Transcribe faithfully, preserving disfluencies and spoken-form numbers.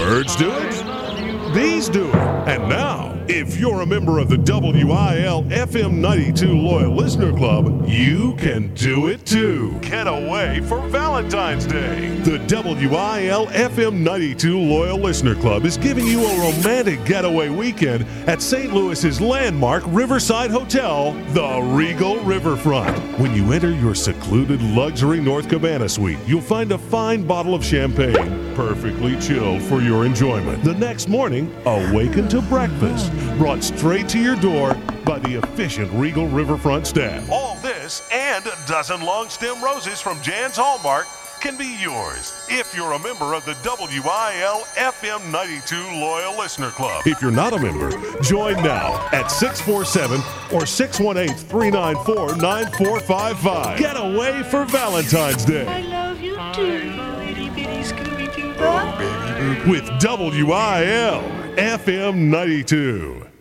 Birds do it. Bees do it. And now, if you're a member of the W I L F M ninety-two Loyal Listener Club, you can do it too. Get away for Valentine's Day. The W I L F M ninety-two Loyal Listener Club is giving you a romantic getaway weekend at Saint Louis's landmark Riverside Hotel, the Regal Riverfront. When you enter your secluded luxury North Cabana suite, you'll find a fine bottle of champagne, perfectly chilled for your enjoyment. The next morning, awaken to breakfast, brought straight to your door by the efficient Regal Riverfront staff. All this and a dozen long stem roses from Jan's Hallmark can be yours if you're a member of the W I L F M ninety-two Loyal Listener Club. If you're not a member, join now at six four seven or six one eight, three nine four, nine four five five. Get away for Valentine's Day. I love you too, itty bitty Scooby-Doo. With W I L F M ninety-two.